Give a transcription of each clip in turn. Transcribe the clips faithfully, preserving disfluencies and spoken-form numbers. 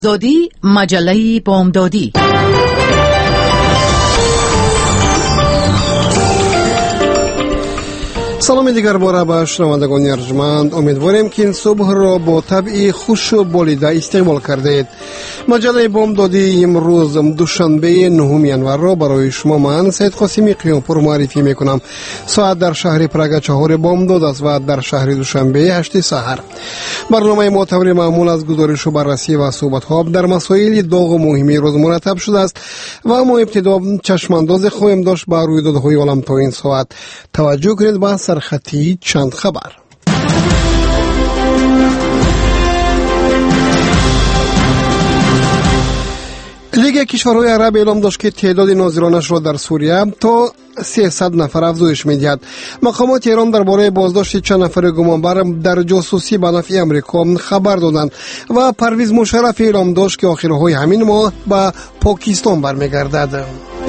زودی مجله بامدادی. سلام دیگر باره به شنوندگان ارجمند. امیدواریم که این صبح را با طبع خوش و بالیده استقبال کردید. مجله بامدادی امروز دوشنبه نهم ینور را برای شما من سید قاسمی قیامپور معرفی میکنم. ساعت در شهر پراگ چهار بامداد است و در شهر دوشنبه هشت سحر. برنامه ما طور معمول از گزارش و بررسی و صحبت ها در مسائل داغ و مهمی روز مرتب شده است و ما ابتدا چشم انداز خواهیم داشت به رویدادهای عالم تا این ساعت. توجه کنید به سرخطی چند خبر. لیگ کشورهای عرب اعلام داشت که تعداد ناظرانش را در سوریه تا سیصد نفر افزایش می‌دهد. مقامات ایران درباره بازداشت چند نفر گمانبر در جاسوسی به نفع امریکا خبر دادند و پرویز مشرف اعلام داشت که آخرهای همین ماه به پاکستان برمیگردد.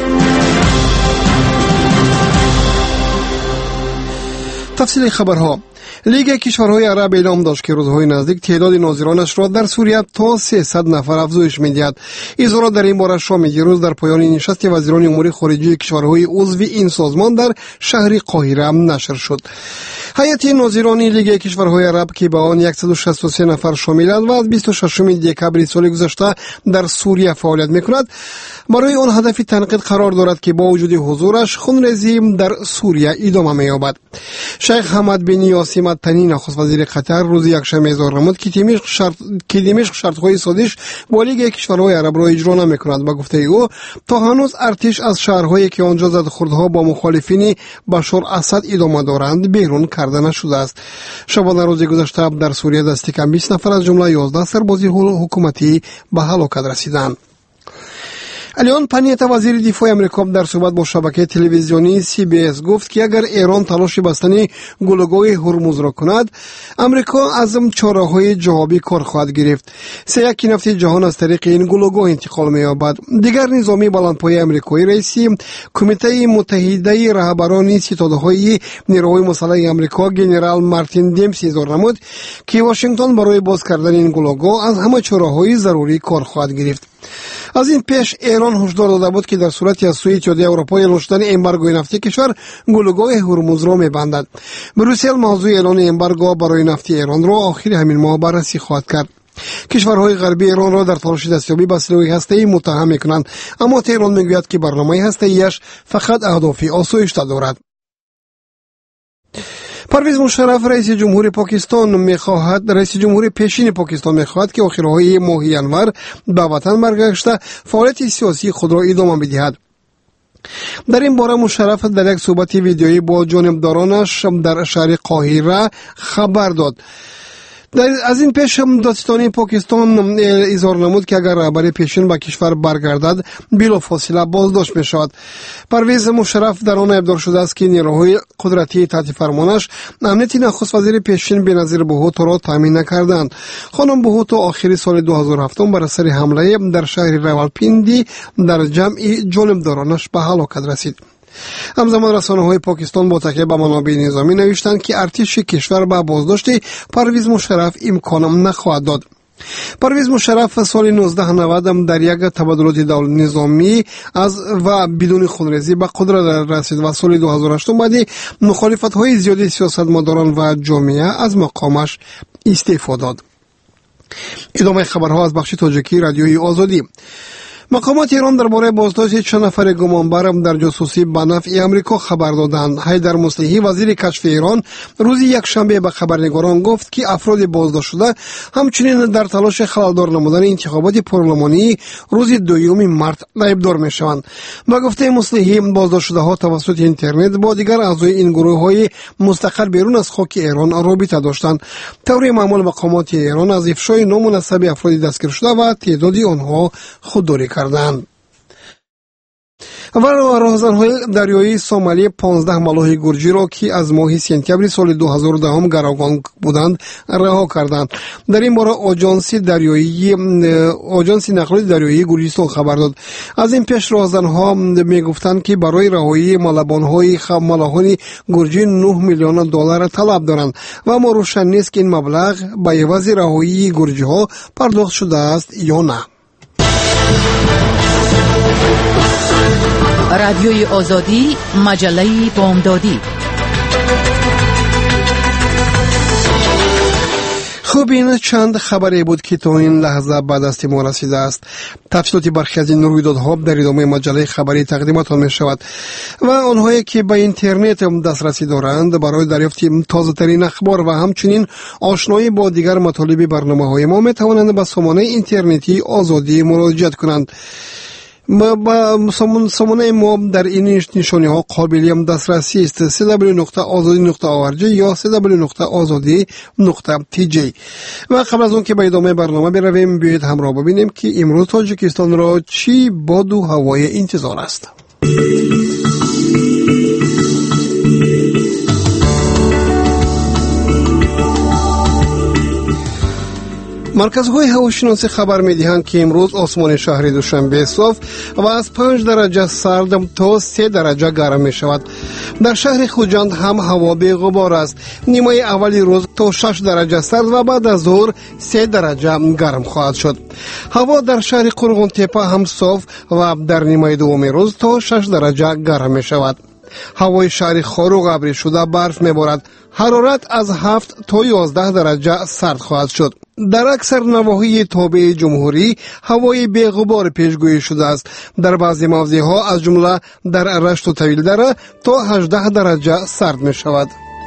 تفصیل خبرها. لیگ کشورهای عرب اعلام داشت که روزهای نزدیک تعداد ناظرانش را در سوریه تا سیصد نفر افزایش می‌دهد. اظهارات در این باره شام دیروز در پایان نشست وزیران امور خارجه کشورهای عضو این سازمان در شهر قاهره نشر شد. هیئت ناظران لیگ کشورهای عرب که به آن صد و شصت و سه نفر شاملند و از بیست و ششم دکبر سال گذشته در سوریه فعالیت می‌کند، برای آن هدفی تنقید قرار دارد که با وجود حضورش خونریزی در سوریه ادامه می‌یابد. شیخ حمد بن یاسیم التنی نخست وزیر قطر روز یکشنبه اظهار نمود که دمشق شرط که دمشق شرط‌های سازش با لیگ کشورهای عرب را اجرا نمی‌کند. با گفته او تا هنوز ارتش از شهرهایی که آنجا زدخوردها با مخالفین بشار اسد ادامه دارند بیرون کرده نشده است. شبانه روز گذشته در سوریه دست کم بیست نفر از جمله یازده سرباز حکومتی به هلاکت رسیدند. الیان پنیتا وزیر دفاع امریکا در صحبت با شبکه تلویزیونی سی بی اس گفت که اگر ایران تلاش بستن گلوگاه هرمز را کند، امریکا از چاره‌های جوابی کار خواهد گرفت. سیاق نفت جهان از طریق این گلوگاه انتقال می‌یابد. دیگر نظامی بلندپایه امریکایی رئیس کمیته متحده رهبران ستاده‌های نیروهای مسلح امریکا گنرال مارتین دیمسی اظهار نمود که واشنگتن برای باز کردن این گلوگاه از همه چاره‌های ضروری کار خواهد گرفت. از این پیش ایران هشدار داده بود که در صورتی از سوی اتحادیه اروپا اعلان شدن امبارگوی نفتی کشور گلوگاه هرمز را می‌بندد. بروسل موضوع اعلان امبارگو برای نفت ایران را آخر همین ماه بررسی خواهد کرد. کشورهای غربی ایران را در تلاش دستیابی به سلاح هسته‌ای متهم می‌کنند، اما تهران می‌گوید که برنامه هسته‌ایش فقط اهداف آسایش دارد. پرویز مشرف رئیس جمهور پاکستان می‌خواهد رئیس جمهور پیشین پاکستان می‌خواهد که آخرهای ماه ینور به وطن برگشته فعالیت سیاسی خود را ادامه بدهد. در این باره مشرف در یک صحبت ویدیویی با جانبدارانش در شهر قاهره خبر داد. از این پیش دادستانی پاکستان اظهار نمود که اگر رهبر پیشین به کشور برگردد بلافاصله بازداشت می شود. پرویز مشرف در آن ابدار شده است که نیروهای قدرتی تحت فرمانش امنیت نخست وزیر پیشین بنظیر بهوتو را تامین نکردند. خانم بهوتو آخر سال دو هزار و هفت بر اثر حمله در شهر راولپیندی در جمع جانبدارانش به هلاکت رسید. همزمان رسانه‌های پاکستان با تکیه به منابع نظامی نوشتند که ارتش کشور به بازداشت پرویز مشرف امکان نخواهد داد. پرویز مشرف سال نوزده نود در یک تبادلات دولت نظامی از و بدون خونریزی به قدرت رسید و سال دو هزار و هشت بعد مخالفت‌های زیادی سیاستمداران و جامعه از مقامش استعفا داد. ادامه خبرها از بخش تاجیکی رادیوی آزادی. مقامات ایران درباره بازداشت چند نفر گمانبر در جاسوسی به نفع امریکا خبر دادند. حیدر مصلحی وزیر کشف ایران روز یکشنبه به خبرنگاران گفت که افراد بازداشت شده همچنین در تلاش خللدار نمودن انتخابات پارلمانی روز دوم مارس لایبدار میشوند. با گفته مصلحی بازداشت شده ها توسط اینترنت با دیگر اعضای این گروه های مستقل بیرون از خاک ایران رابطه داشتند. طوری معمول مقامات ایران از افشای نامناسب افراد دستگیر شده و تعداد آنها خودداری کردند. و راهزن‌های دریایی سومالی پانزده ملاح گرجی را که از ماه سپتامبر سال دو هزار و ده گروگان بودند رها کردند. در این باره آژانس دریایی آژانس نقل دریایی گرجستان خبر داد. از این پیش راهزن‌ها میگفتند که برای رهایی ملابان‌های ملاحان گرجی نه میلیون دلار طلب دارند و ما روشن نیست که این مبلغ به عوض رهایی گرجی‌ها پرداخت شده است یا نه. رادیوی آزادی، مجله بامدادی. خب این چند خبری بود که تا این لحظه بعد از ما رسیده است. تفصیلات برخی از این رویدادها در ادامه مجله خبری تقدیمتان می شود و آنهایی که به اینترنت دسترسی دارند برای دریافت تازه ترین اخبار و همچنین آشنایی با دیگر مطالب برنامه های ما می توانند به سامانه اینترنتی آزادی مراجعه کنند. با سامانه ما در این نشانی ها قابل دسترسی است: دبلیو دبلیو دبلیو نقطه آزادی نقطه او ار جی یا دبلیو دبلیو دبلیو نقطه آزادی نقطه تی جی. و قبل از اون که به ادامه برنامه برویم بیایید همراه ببینیم که امروز تاجیکستان را چی باد و هوای انتظار است. مرکزهای هواشناسی خبر می‌دهند که امروز آسمان شهر دوشنبه صاف و از پنج درجه سرد تا سه درجه گرم می‌شود. در شهر خوجند هم هوا بی غبار است. نیمه اولی روز تا شش درجه سرد و بعد از ظهر سه درجه گرم خواهد شد. هوا در شهر قرغون تپه هم صاف و در نیمه دوم روز تا شش درجه گرم می‌شود. هوای شهر خاروق ابری شده برف می‌بارد. حرارت از هفت تا یازده درجه سرد خواهد شد. در اکثر نواحی تابع جمهوری هوای بی غبار پیشگویی شده است. در بعضی موضع‌ها از جمله در رشت و طویل دره تا هجده درجه سرد می شود.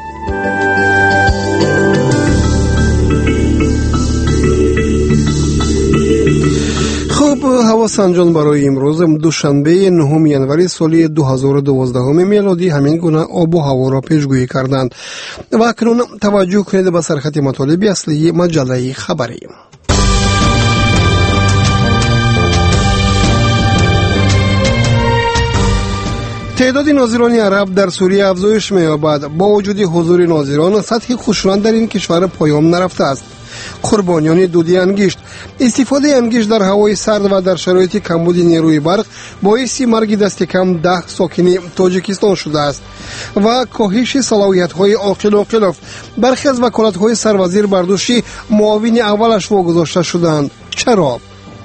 خب هوا سنجان برای امروز دوشنبه نهم ژانویه سال دو هزار و دوازده میلادی همین گونه آب و هوا را پیشگویی کردند. و اکنون توجه کنید به سرخط مطالب اصلی مجله خبری. تعداد ناظران عرب در سوریه افزایش می‌یابد. با وجود حضور ناظران سطح خشونت در این کشور پایان نرفته است. قربانیان دودی انگشت. استفاده انگشت در هوای سرد و در شرایط کمبود نیروی برق باعث مرگ دست کم ده ساکن تاجیکستان شده است و کاهش صلاحیت‌های عاقل عاقلوف. برخی از وکالت‌های سروزیر بردوشی معاون اولش واگذاشته شدند. چرا؟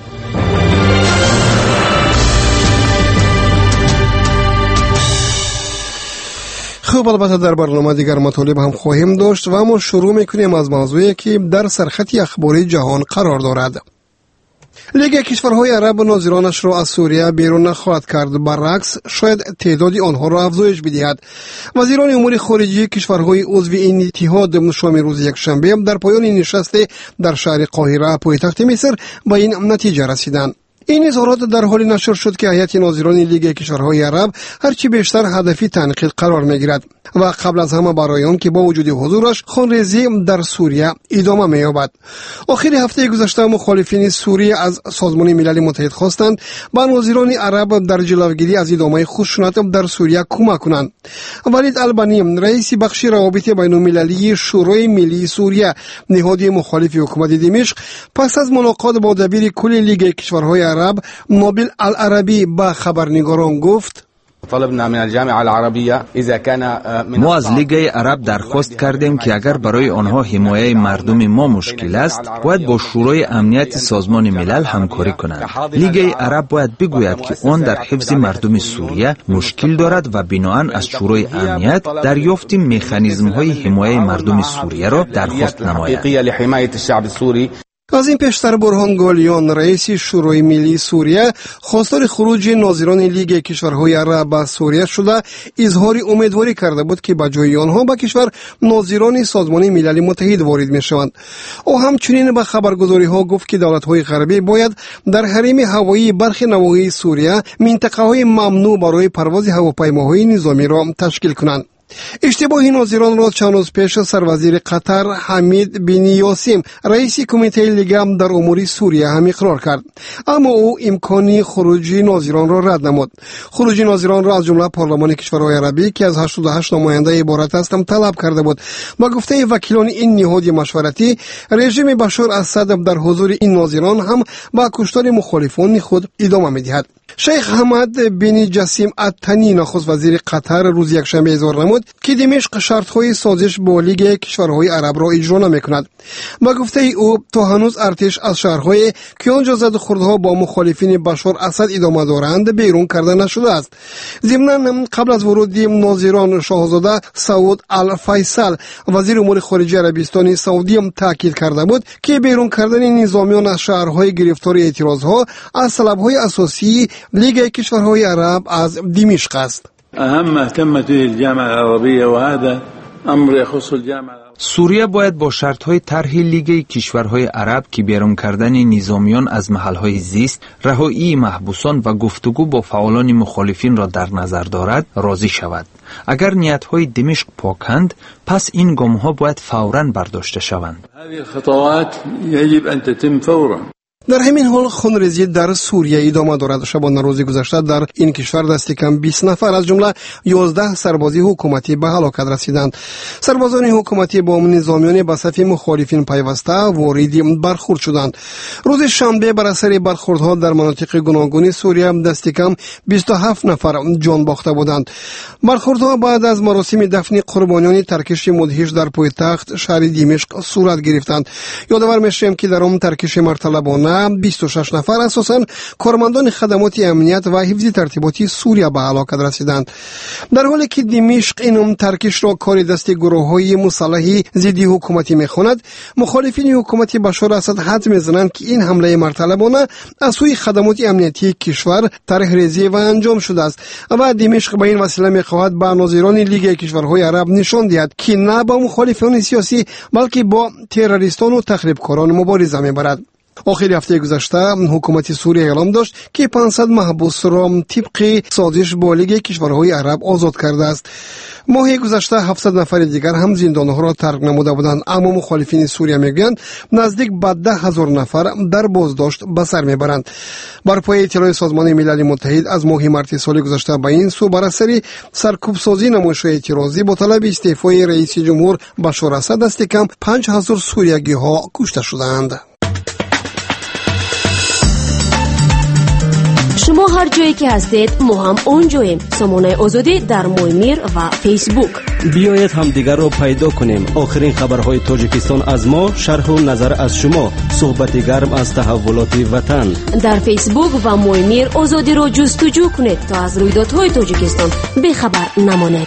خب البته در برنامه دیگر مطالب هم خواهیم داشت و ما شروع میکنیم از موضوعی که در سرخط اخباری جهان قرار دارد. لیگ کشورهای عرب ناظرانش را از سوریه بیرون نخواهد کرد، برعکس شاید تعداد آنها را افزایش بدهد. وزیران امور خارجه کشورهای عضو این اتحاد شام روز یکشنبه در پایان نشست در شهر قاهره پایتخت مصر به این نتیجه رسیدند. این اظهارات در حالی نشر شد که هیئت ناظران لیگ کشورهای عرب هرچی بیشتر هدفی تنقید قرار میگیرد و قبل از همه برای آن که با وجود حضورش خونریزی در سوریه ادامه می‌یابد. آخر هفته گذشته مخالفین سوریه از سازمان ملل متحد خواستند به ناظران عرب در جلوگیری از ادامه خشونت در سوریه کمک کنند. ولید البنی رئیس بخش روابط بین المللی شورای ملی سوریه، نهاد مخالف حکومت دمشق، پس از ملاقات با دبیر کل لیگ کشورهای عرب نوبل العربی با خبرنگاران گفت: ما از لیگ عرب درخواست کردیم که اگر برای آنها حمایت مردم ما مشکل است باید با شورای امنیت سازمان ملل همکاری کنند. لیگ عرب باید بگوید که آن در حفظ مردم سوریه مشکل دارد و بناهن از شورای امنیت دریافت مکانیزم های حمایت مردم سوریه را درخواست نماید. از این پیشتر برهان گالیان رئیس شورای ملی سوریه خواستار خروج ناظران لیگ کشورهای عرب به سوریه شده اظهار امیدواری کرده بود که به جای آنها به کشور ناظران سازمان ملل متحد وارد میشوند. او همچنین به خبرگزاری ها گفت که دولت های غربی باید در حریم هوایی برخی نواحی سوریه منطقه های ممنوع برای پرواز هواپیماهای نظامی را تشکیل کنند. اشتباه ناظران را چند روز پیش سروزیر قطر حمید بن یاسیم رئیس کمیته لیگ در امور سوریه هم اقرار کرد، اما او امکانی خروج ناظران را رد نمود. خروج ناظران را از جمله پارلمان کشورهای عربی که از هشتاد و هشت نماینده عبارت است هم طلب کرده بود. با گفته وکیلان این نهاد مشورتی، رژیم بشار اسد در حضور این ناظران هم با کشتار مخالفان خود ادامه می‌دهد. شیخ حمد بن جسیم التنی نخست وزیر قطر روز یکشنبه اظهار نمود که دمشق شرط‌های سازش با لیگ کشورهای عرب را اجرا نمی‌کند. با گفته او تا هنوز ارتش از شهرهای که آنجا زد و خوردها با مخالفین بشار اسد ادامه دارند بیرون کرده نشده است. ضمناً قبل از ورود ناظران شاهزاده سعود الفیصل وزیر امور خارجه عربستان سعودی هم تاکید کرده بود که بیرون کردن نظامیان از شهرهای گرفتار اعتراضها از طلب‌های اساسی لیگ کشورهای عرب از دمشق است. اهم اهتمت الجامعه العربیه و هذا امر يخص الجامعه. سوریه باید با شرط‌های طرح لیگ کشورهای عرب که بیرون کردن نظامیان از محل‌های زیست، رهایی محبوسان و گفتگو با فعالان مخالفین را در نظر دارد، راضی شود. اگر نیت‌های دمشق پاکند، پس این گام‌ها باید فوراً برداشته شوند. هذه الخطوات يجب ان تتم فوراً. در همین حال خونریزی در سوریه ادامه دارد. شبانه روز گذشته در این کشور دست کم بیست نفر از جمله یازده سربازی حکومتی به هلاکت رسیدند. سربازان حکومتی با نظامیان به صف مخالفین پیوسته وارد برخورد شدند. روز شنبه بر اثر برخوردها در مناطق گوناگون سوریه دست کم بیست و هفت نفر جان باخته بودند. برخوردها بعد از مراسم دفن قربانیان ترکش مدهش در پایتخت شهر دمشق صورت گرفتند. یادآور می‌شویم که در آن ترکش مرتلبانه بیست و شش نفر اساساً کارمندان خدمات امنیت و حفظ ترتیبات سوریه به هلاکت رسیدند. در حالی که دمشق این ترکش را کار دست گروه‌های مسلح ضد حکومتی می‌خواند، مخالفین حکومت بشار اسد حد می‌زنند که این حمله مرتلبانه از سوی خدمات امنیتی کشور طرح ریزی و انجام شده است و دمشق به این وسیله می‌خواهد به ناظران لیگ کشورهای عرب نشان دهد که نه با مخالفان سیاسی بلکه با تروریستان و تخریبکاران مبارزه می‌برد. آخر هفته گذشته حکومت سوریه اعلام داشت که پانصد محبوس را طبق سازش با لیگ کشورهای عرب آزاد کرده است. ماه گذشته هفتصد نفر دیگر هم زندانها را ترک نموده بودند، اما مخالفین سوریه میگویند نزدیک به ده هزار نفر در بازداشت به سر میبرند. بر پای اطلاع سازمان ملل متحد از ماه مارس سال گذشته به این سو بر اثر سرکوبسازی نمایش‌های اعتراضی با طلب استعفای رئیس جمهور بشار اسد دست کم پنج هزار سوریگی ها کشته شدند. شما هر جایی که هستید ما هم اونجاییم. سامانه آزادی در مویمیر و فیسبوک. بیایید هم دیگر را پیدا کنیم. آخرین خبرهای تاجیکستان از ما، شرح و نظر از شما، صحبت گرم از تحولات وطن. در فیسبوک و مویمیر آزادی را جستجو کنید تا از رویدادهای تاجیکستان بخبر نمانید.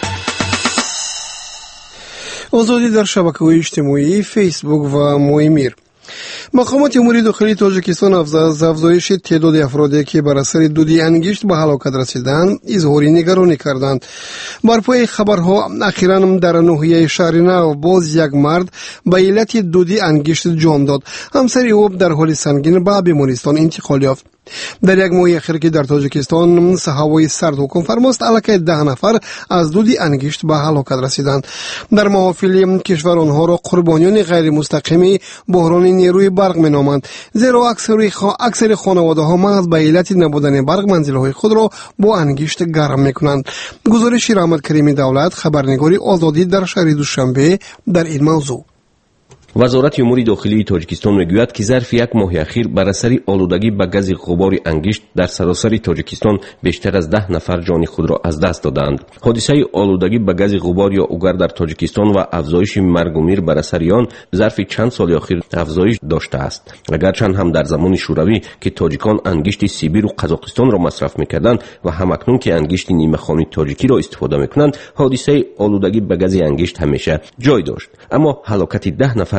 آزادی در شبکه‌های اجتماعی فیسبوک و مویمیر. مقامات امور داخلی تاجیکستان از افزایش تعداد افرادی که بر اثر دودی انگشت به هلاکت رسیدند اظهار نگرانی کردند. بر پای خبرها اخیراً در ناحیه شهر نو باز یک مرد به علت دودی انگشت جان داد. همسر او در حال سنگین به بیمارستان انتقال یافت. در یک ماه اخیر که در تاجیکستان هوای سرد حکم فرماست، الکی ده نفر از دودی انگشت به هلاکت رسیدند. در محافل کشور آنها را قربانیان غیر مستقیم بحران نیروی برق مینامند، زیرا اکثر خا... اکثر خانواده ها محض به علت نبودن برق منزل‌های خود را با انگشت گرم میکنند. گزارش رحمت کریمی دولت، خبرنگاری آزادی در شهر دوشنبه در این موضوع. وزارت امور داخلی تاجیکستان میگوید که ظرف یک ماه اخیر بر اثر آلودگی به گاز غبار انگشت در سراسر تاجیکستان بیشتر از ده نفر جان خود را از دست دادند. حادثه آلودگی به گاز غبار یا اوگر در تاجیکستان و افزایش مرگ و میر بر اثر آن ظرف چند سال اخیر افزایش داشته است. اگرچند هم در زمان شوروی که تاجیکان انگشت سیبیر و قزاقستان را مصرف میکردند و همکنون که انگشت نیمه خانی تاجیکی را استفاده میکنند، حادثه آلودگی به گاز انگشت همیشه جای داشت. اما هلاکت ده نفر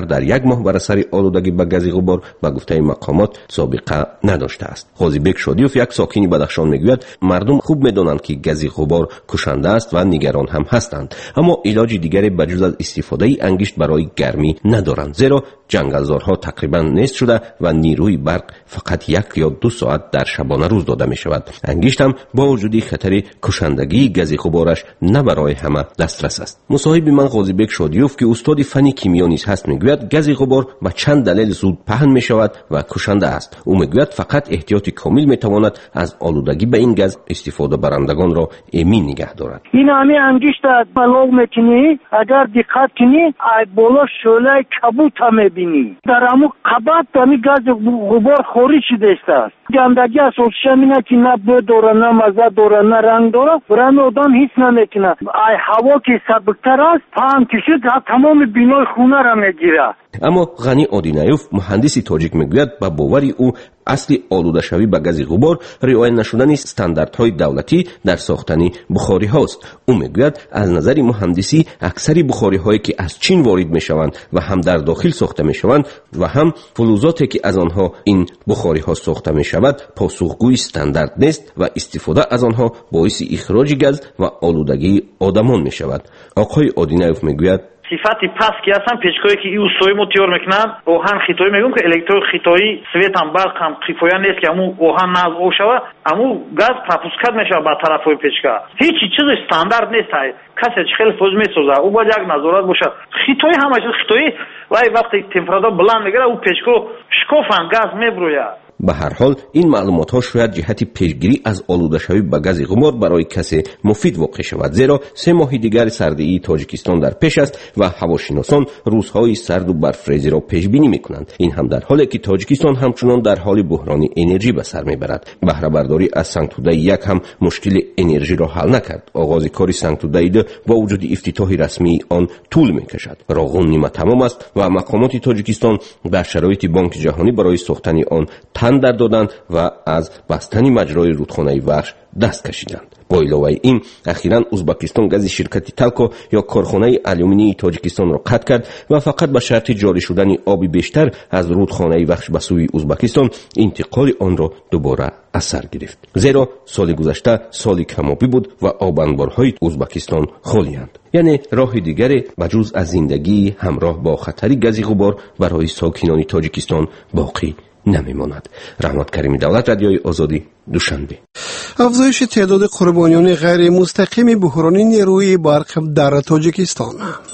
در یک ماه بر اثر آلودگی به گاز غبار به گفته مقامات سابقه نداشته است. قاضیبک شادیوف یک ساکن بدخشان میگوید مردم خوب میدانند که گاز غبار کشنده است و نگران هم هستند، اما علاج دیگری بجز از استفاده انگشت برای گرمی ندارند، زیرا جنگلزارها تقریبا نیست شده و نیروی برق فقط یک یا دو ساعت در شبانه روز داده می شود. انگشت هم با وجود خطر کشندگی گاز غبارش نه برای همه دسترس است. مصاحب من قاضیبک شادیوف که استاد فنی کیمیا نیز هست میگوید گاز غبار به چند دلیل زود پهن می شود و کشنده است. او میگوید فقط احتیاط کامل می تواند از آلودگی به این گاز استفاده برندگان را امین نگه دارد. این همین انگشت بلاغ میکنی، اگر دقت کنی ای بالا شعله کبوت هم میبینی، در همون قبط همین گاز غبار خارج شده است. گندگی اساسش اینه که نه بو داره، نه مزه داره، نه رنگ داره، برای آدم هیچ نمیکنه. ای هوا که سبکتر است پهن کشید تمام بینای خونه را میگیره. اما غنی آدینایوف مهندس تاجیک میگوید با باوری او اصلی آلوده شوی به گاز غبار رعایت نشدن استانداردهای دولتی در ساختن بخاری هاست. او میگوید از نظر مهندسی اکثر بخاری هایی که از چین وارد میشوند و هم در داخل ساخته میشوند و هم فلزاتی که از آنها این بخاری ها ساخته میشود پاسخگوی استاندارد نیست و استفاده از آنها باعث اخراج گاز و آلودگی آدمان میشود. آقای آدینایوف میگوید صفتی پس که اصلا پیچکایی که ایو سوی مو تیار میکنن اوهن خیتایی میگم که الکترو خیتایی سویت هم برق هم خیفایا نیست که امو اوهن ناز او شوه امو گاز پراپوسکت میشه با طرفای پیچکا هیچی چیز استاندارد نیست های کسی خیلی فوز میسوزه او باید یک نظارت باشه. خیتایی همه چیز خیتایی وای وقتی تمپراتور بلند میگیره او پیچکو شکوفن گاز میبرویه. به هر حال این معلومات ها شاید جهت پیشگیری از آلوده شوی به گاز غبار برای کسی مفید واقع شود، زیرا سه ماه دیگر سردی تاجیکستان در پیش است و هواشناسان روزهای سرد و برفریزی را پیش بینی میکنند. این هم در حالی که تاجیکستان همچنان در حال بحران انرژی به سر میبرد. بهره برداری از سنگتوده یک هم مشکل انرژی را حل نکرد. آغاز کار سنگتوده دو با وجود افتتاح رسمی آن طول میکشد. راغون نیمه تمام است و مقامات تاجیکستان در شرایط بانک جهانی برای ساختن آن تن در دادند و از بستن مجرای رودخانه وحش دست کشیدند. با علاوه این اخیراً ازبکستان گاز شرکت تلکو یا کارخانه آلومینی تاجیکستان را قطع کرد و فقط به شرط جاری شدن آب بیشتر از رودخانه وحش به سوی ازبکستان انتقال آن را دوباره از سر گرفت، زیرا سال گذشته سال کمابی بود و آب انبارهای ازبکستان خالی‌اند. یعنی راه دیگری بجز از زندگی همراه با خطر گاز غبار برای ساکنان تاجیکستان باقی نمیماند. رحمت کریمی دولت، رادیوی آزادی، دوشنبه. افزایش تعداد قربانیان غیر مستقیم بحران نیروی برق در تاجیکستان.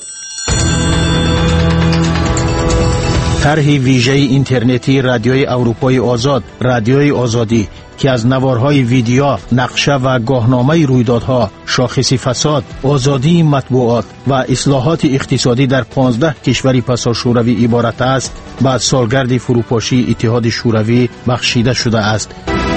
طرح ویژه اینترنتی رادیوی اروپای آزاد، رادیوی آزادی که از نوارهای ویدیو، نقشه و گاهنامه رویدادها، شاخص فساد، آزادی مطبوعات و اصلاحات اقتصادی در پانزده کشور پسا شوروی عبارت است، بعد سالگرد فروپاشی اتحاد شوروی بخشیده شده است.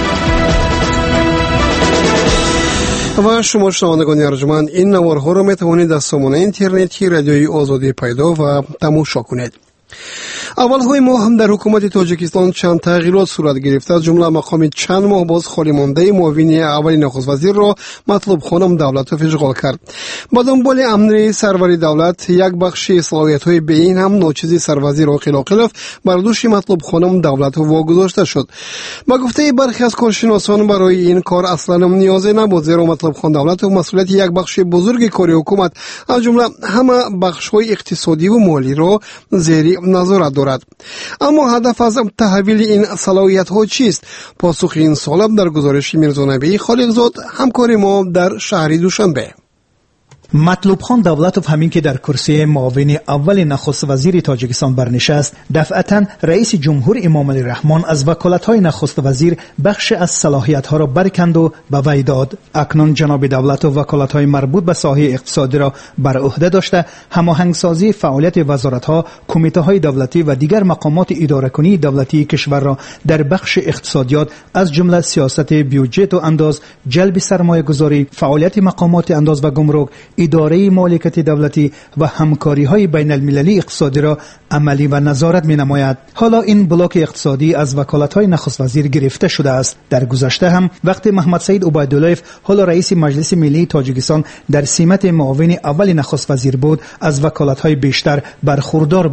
و شما شنوندگان ارجمند، این نوارها را می توانید از سامانه اینترنتی رادیوی آزادی پیدا و تماشا کنید. اول های ماه هم در حکومت تاجیکستان چند تغییرات صورت گرفت، از جمله مقام چند ماه باز خالی مانده معاون اول نخست وزیر را مطلوب خانم دولتوف اشغال کرد. با دنبال امر سروری دولت یک بخش صلاحیت های به این هم ناچیزی سروزیر عاقل عاقلوف بر دوش مطلوب خانم دولتوف واگذاشته شد. با گفته برخی از کارشناسان برای این کار اصلا نیازی نبود، زیرا مطلوب خانم دولتوف مسئولیت یک بخش بزرگ کار حکومت از جمله همه بخش های اقتصادی و مالی را زیر نظارت دارد. اما هدف از تحویل این صلاحیت ها چیست؟ پاسخ این سوال در گزارش میرزا نبی خالقزاد همکار ما در شهر دوشنبه. مطلوب خان دولتوف همین که در کرسی معاون اول نخست وزیر تاجیکستان برنشست، دفعتا رئیس جمهور امام علی رحمان از وکالت‌های نخست وزیر بخش از صلاحیت‌ها را برکند و به وی داد. اکنون جناب دولتوف وکالت‌های مربوط به ساحه اقتصادی را بر عهده داشته، هماهنگسازی فعالیت وزارت‌ها، کمیته‌های دولتی و دیگر مقامات اداره‌کنی دولتی کشور را در بخش اقتصادیات از جمله سیاست بیوجت و انداز، جلب سرمایه‌گذاری، فعالیت مقامات انداز و گمرک، اداره مالکیت دولتی و همکاری‌های بین المللی اقتصادی را عملی و نظارت می‌نماید. حالا این بلاک اقتصادی از وکالت‌های نخست وزیر گرفته شده است. در گذشته هم وقتی محمد سعید عبیداللهیف حالا رئیس مجلس ملی تاجیکستان در سمت معاون اول نخست وزیر بود، از وکالت‌های بیشتر برخوردار بود.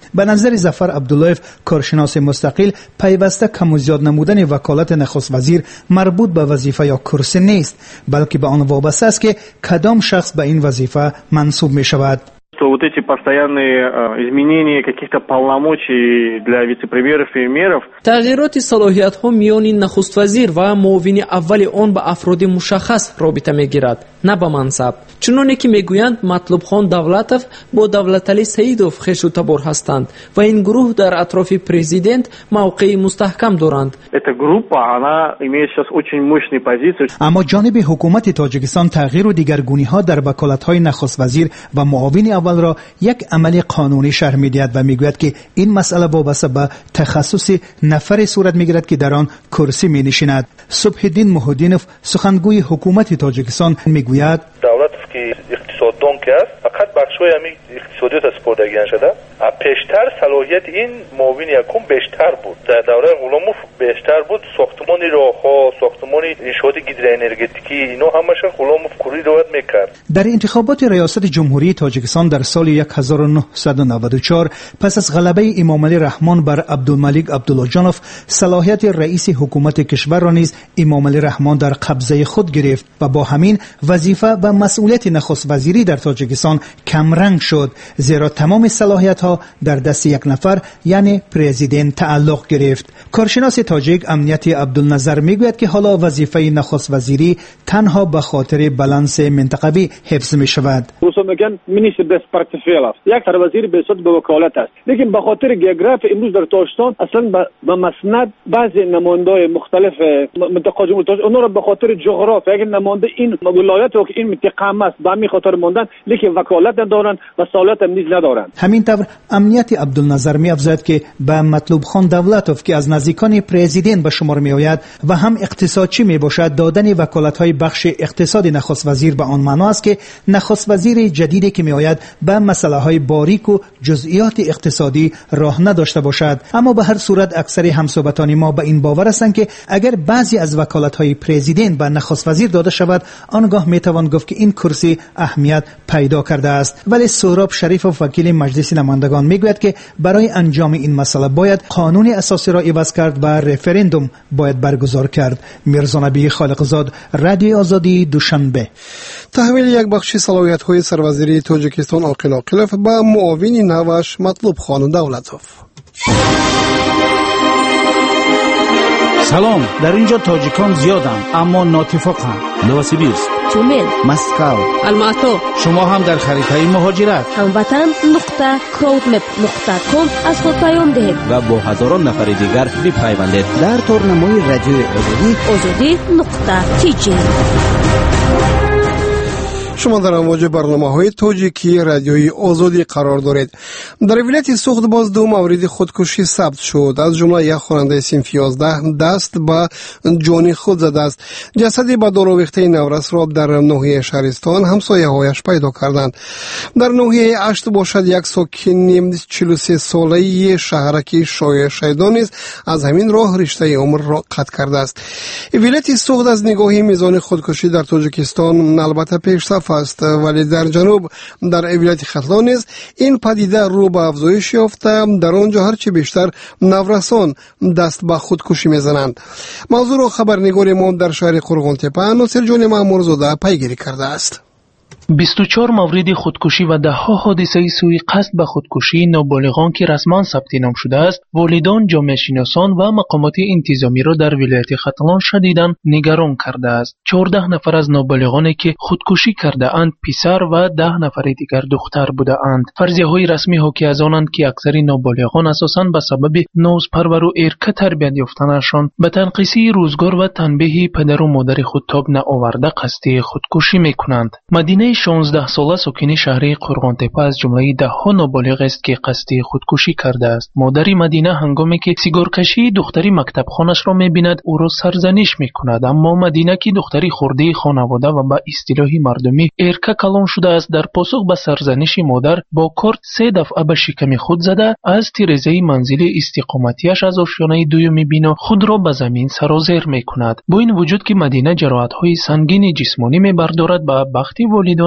به نظر ظفر عبداللهیف کارشناس مستقل، پیوسته کم و زیاد نمودن وکالت نخست وزیر مربوط به وظیفه یا کرسی نیست، بلکه به آن وابسته است که کدام شخص به این وظیفه منصوب می شود. Что вот эти постоянные изменения каких-то полномочий для вице-премьеров и мэров. تغییرات صلاحیت‌ها میان نخست وزیر و معاون اول آن به افراد مشخص رابطه می‌گیرد، نه به منصب. چنانه که میگویند مطلوب خان دولتов با دولتعلی سعیدов خویش و تبار هستند و این گروه در اطراف پرزیدنت موقع مستحکم دارند. Эта группа, она имеет сейчас очень мощные позиции. اما جانب حکومت تاجیکستان تغییر و دیگرگونی‌ها در وکالت‌های نخست وزیر و معاون اول را یک عمل قانونی شرح می‌دهد و میگوید که این مسئله وابسته به تخصص نفر صورت می‌گیرد که در آن کرسی می‌نشیند. صبح الدین محدینوف سخنگوی حکومت تاجیکستان میگوید دولتی که اقتصاددان که است فقط بخش‌های همین اقتصادیات سپردگی شده. پیشتر صلاحیت این معاون یکم بیشتر بود. در دوره غلاموف بیشتر بود. ساختمان راه‌ها، ساختمان انشاءات گیدروانرژتیکی اینا همش غلاموف کوری روایت می‌کرد. در انتخابات ریاست جمهوری تاجیکستان در سال هزار و نهصد و نود و چهار پس از غلبه امامعلی رحمان بر عبدالملک عبداللهجانوف صلاحیت رئیس حکومت کشور را نیز امامعلی رحمان در قبضه خود گرفت و با همین وظیفه و مسئولیت نخست وزیری در تاجیکستان کمرنگ شد، زیرا تمام صلاحیت ها در دست یک نفر یعنی پرزیدنت تعلق گرفت. کارشناس تاجیک امنیتی عبدالنظر میگوید که حالا وظیفه نخست وزیری تنها به خاطر بالانس منطقوی حفظ می شود. مینیستر دست پورتفولیو است، یک سروزیر به صورت به وکالت است، لیکن به خاطر گیوگراف امروز در تاجیکستان اصلا به مسند بعضی نماینده‌های مختلف منطقه جمهوری تاجیک اونها را به خاطر جغرافیا اگر نماینده این ولایت و این منطقه است به همین خاطر ماندن، لیکن وکالت ندارند و صلاحیت هم نیز ندارند. همین طور امنیتی عبدالنظر می افزاید که به مطلوب خان دولتوف که از نزدیکان پرزیدنت به شمار می آید و هم اقتصادچی می باشد، دادن وکالت های بخش اقتصاد نخست وزیر به آن معنا است که نخست وزیر جدیدی که می آید به مسئله های باریک و جزئیات اقتصادی راه نداشته باشد. اما به هر صورت اکثر همصحبتان ما به این باور هستند که اگر بعضی از وکالت های پرزیدنت به نخست وزیر داده شود، آنگاه می توان گفت که این کرسی اهمیت پیدا کرده است. ولی سهراب شریف وکیل مجلس نمایندگان میگوید که برای انجام این مسئله باید قانون اساسی را عوض کرد و رفراندوم باید برگزار کرد. میرزا نبی خالقزاد، رادیو آزادی، دوشنبه. تحویل یک بخش صلاحیت‌های سروزیری تاجیکستان عاقل عاقلوف به معاون نوش مطلوب خان دولتوف. سلام، در اینجا تاجیکان زیادند اما ناتفاقند. نوسیبیرسک، تومن، مسکو، الماتو. شما هم در خریطه مهاجرت هموطن نقطه کراودمپ نقطه کام از خود پیام دهید و با هزاران نفر دیگر بپیوندید در تورنمای رادیو آزادی آزادی نقطه تی جی. شما در امواج برنامه‌های تاجیکی رادیوی آزادی قرار دارید. در ولایت سوخت باز دو مورد خودکشی ثبت شد، از جمله یک خواننده صنف یازده دست به جان خود زده است. جسدی به دار آویخته نورس را در ناحیه شهرستان همسایه‌هایش پیدا کردند. در ناحیه اشت باشد یک ساکن چهل و سه ساله شهرک شایع شیدا نیز از همین راه رشته عمر را قطع کرده است. ولایت سوخت از نگاه میزان خودکشی در تاجیکستان البته پیشرفت است، ولی در جنوب در ولایت ختلان نیز این پدیده رو به افزایش یافته. در آنجا هرچه بیشتر نورسان دست به خودکشی میزنند. موضوع را خبرنگار ما در شهر قرغانتپه ناصر جان مامورزاده پیگیری کرده است. بیست و چهار مورد خودکشی و ده ها حادثه سوء قصد به خودکشی نابالغان که رسما ثبت نام شده است، والدان، جامعه شناسان و مقامات انتظامی را در ولایت ختلان شدیداً نگران کرده است. چهارده نفر از نابالغانی که خودکشی کرده اند پسر و ده نفر دیگر دختر بوده اند. فرضیه های رسمی حاکی از آنند که اکثر نابالغان اساساً به سبب نازپرور و ارکه تربیت یافتنشان به تنقیصی روزگار و تنبیه پدر و مادر خود تاب نآورده قصد خودکشی میکنند. مدینه شانزده ساله ساکن شهر قرغانتپه از جمله ده ها نابالغ است که قصد خودکشی کرده است. مادر مدینه هنگامی که سیگارکشی دختری مکتب خانش را می‌بیند او را سرزنش می‌کند، اما مدینه که دختری خرده خانواده و به اصطلاح مردمی ارکه کلان شده است، در پاسخ به سرزنش مادر با کارت سه دفعه به شکم خود زده از تیرزه منزل استقامتیش از آشیانه دوم بنا خود را به زمین سرازیر می‌کند. با این وجود که مدینه جراحت‌های سنگین جسمانی می‌بردارد، به بخت والدان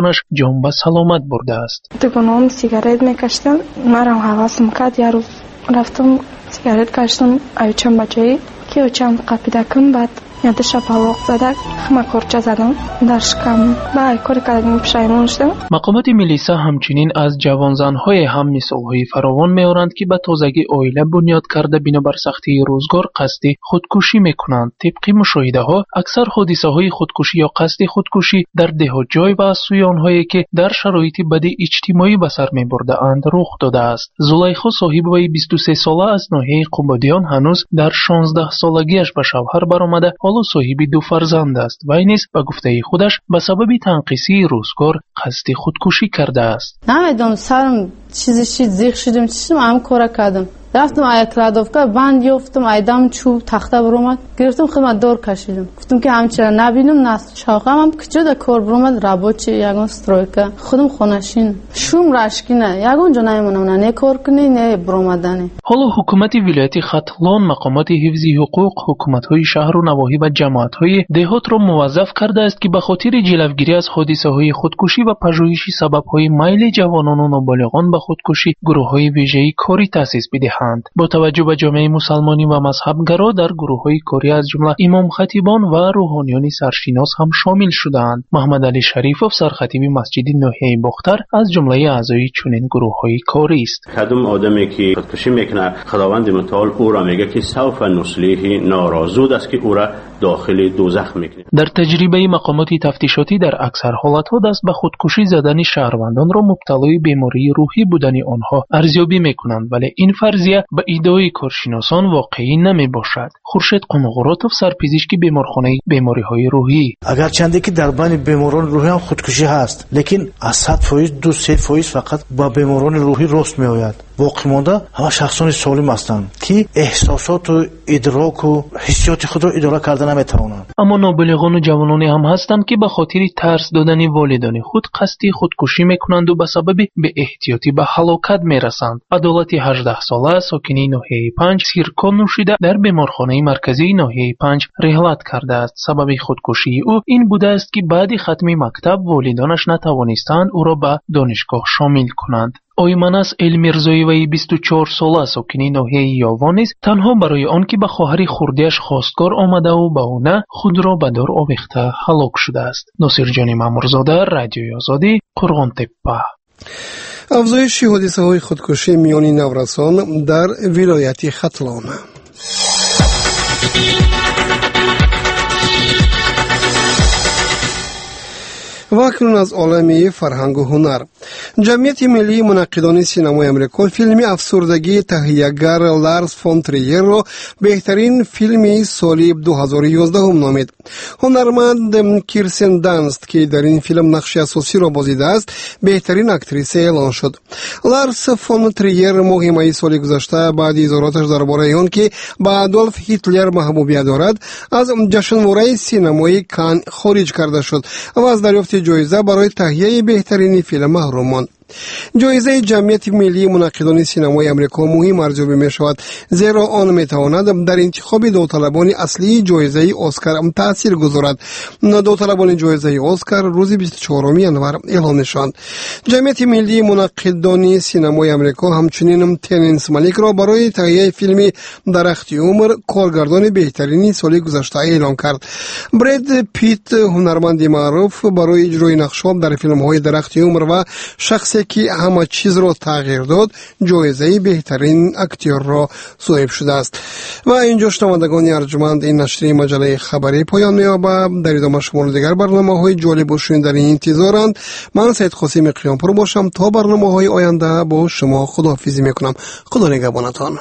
والدانش جان به سلامت برده است. دوگانم سیگارت میکشتم، مرا حواسم کرد یه روز رفتم سیگارت کشتم ایوچم بچه‌ای که اوچم قپیدکم بعد یادش پاوق زده همه کورچه زدم در شکم با کاری کردم پشیمون شدم. مقامات ملیسا همچنین از جوان زن‌های هم مثال‌های فراوان می‌آورند که به تازگی عائله بنیاد کرده بنابر سختی روزگار قصد خودکشی می‌کنند. طبق مشاهده‌ها اکثر حادثه‌های خودکشی یا قصد خودکشی در ده‌های و از سوی آنهایی که در شرایط بد اجتماعی به سر می‌برده‌اند رخ داده است. زلیخا صاحب وی بیست و سه ساله از ناحیه قبادیان هنوز در شانزده سالگیش به شوهر برآمده حالا صاحب دو فرزند است و این نیز به گفته خودش به سبب تنقیصی روزگار قصد خودکشی کرده است. نمیدونم سرم چیزی چیز زیخ شدم چیزم هم کار کردم رفتم آیا کلادوفکا بند یافتم ایدام چوب تخته برومد گرفتم خدمت دار کشیدم گفتم که همچرا نبینم نست شاقم هم کجا در کار برومد رابطی یگان سترویکا خودم خونشین شوم راشکینه یگان جا نمیمونم نه کار کنی نه برومدنی. حالا حکومت ولایت ختلان مقامات حفظی حقوق حکومت‌های شهر و نواحی و جماعت‌های دهات را موظف کرده است که به خاطر جلوگیری از حادثه‌های خودکشی و پژوهش سبب‌های میل جوانان و نابالغان به خودکشی گروه‌های ویژه‌ای کاری تأسیس بدهند. با توجه به جامعه مسلمانی و مذهبگرا در گروه‌های کاری از جمله امام خطیبان و روحانیان سرشناس هم شامل شدند. محمد علی شریفوف سرخطیب مسجد ناحیه بختر از جمله اعضای چنین گروه‌های کاری است. کدوم آدمی که خودکشی میکنه خداوند متعال او را میگه که سوف نصلیه نارا زود است که او را داخل دوزخ میکنه. در تجربه مقامات تفتیشاتی در اکثر حالت‌ها دست به خودکشی زدن شهروندان را مبتلای بیماری روحی بودن آنها ارزیابی میکنند ولی این فرضیه به ایده‌های کارشناسان واقعی نمی باشد. خورشید قنقوراتوف سرپزشک بیمارخانه بیماری‌های روحی: اگر چندی که در بین بیماران روحی هم خودکشی هست لیکن از صد فیصد دو سه فیصد فقط با بیماران روحی رست میآید. باقی مانده همه شخصان سالم هستند که احساسات و ادراک و حسیات خود را اداره کردن نمیتوانند. اما نابالغان و جوانانی هم هستند که به خاطر ترس دادن والدین خود قصدی خودکشی میکنند و به سبب به احتیاطی به هلاکت میرسند. عدالت هجده ساله ساکنی ناحیه پنج سیرکا نوشیده در بیمارخانه مرکزی ناحیه پنج رحلت کرده است. سبب خودکشی او این بوده است که بعد ختم مکتب والدانش نتوانستند او را به دانشگاه شامل کنند. آیمانس المیرزایی وی بیست و چهار ساله ساکنی ناحیه یاوان است. تنها برای آن که به خواهر خردیش خواستگار آمده و به او نه خود را به دار آویخته هلاک شده است. ناصر جان مامورزاده، رادیوی آزادی، قرغان تپه. افزایش حادثه‌های خودکشی میان نورسان در ولایت ختلان. و اکنون از عالم فرهنگ و هنر. جمعیت ملی منعقدان سینمای امریکا فیلم افسردگی تهیه‌گر لارس فون تریر را بهترین فیلم سال دو هزار و یازده هم نامید. هنرمند کیرستن دانست که در این فیلم نقش اساسی را بازیده است بهترین اکتریسه اعلان شد. لارس فون تریر ماه می سال گذشته بعد اظهاراتش درباره آن که به آدولف هیتلر محبوبیت دارد از جشنواره سینمایی کان خارج کرده شد و از دریافت جایزه برای تهیه بهترین فیلم محروم ماند. جایزه جمعیت ملی منعقدان سینمای امریکا مهم ارزیابی می شود زیرا آن می تواند در انتخاب داوطلبان اصلی جایزه اسکار تاثیر گذارد. داوطلبان جایزه اسکار روز بیست و چهارم ژانویه اعلام شدند. جمعیت ملی منعقدان سینمای امریکا همچنین ترنس مالیک را برای تهیه فیلم درخت عمر کارگردان بهترین سال گذشته اعلام کرد. براد پیت هنرمند معروف برای اجرای نقش‌ها در فیلم‌های درخت عمر و شخصی که همه چیز را تغییر داد جایزه بهترین اکتور را صاحب شده است. و اینجا شنوندگان ارجمند این نشریه مجله خبری پایان می‌یابد. در ادامه شمار دیگر برنامه‌های جالب و شنیدنی انتظارند. من سید قاسم قیامپور باشم. تا برنامه‌های آینده با شما خداحافظی می‌کنم. خدا نگهبانتان.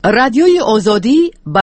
رادیوی آزادی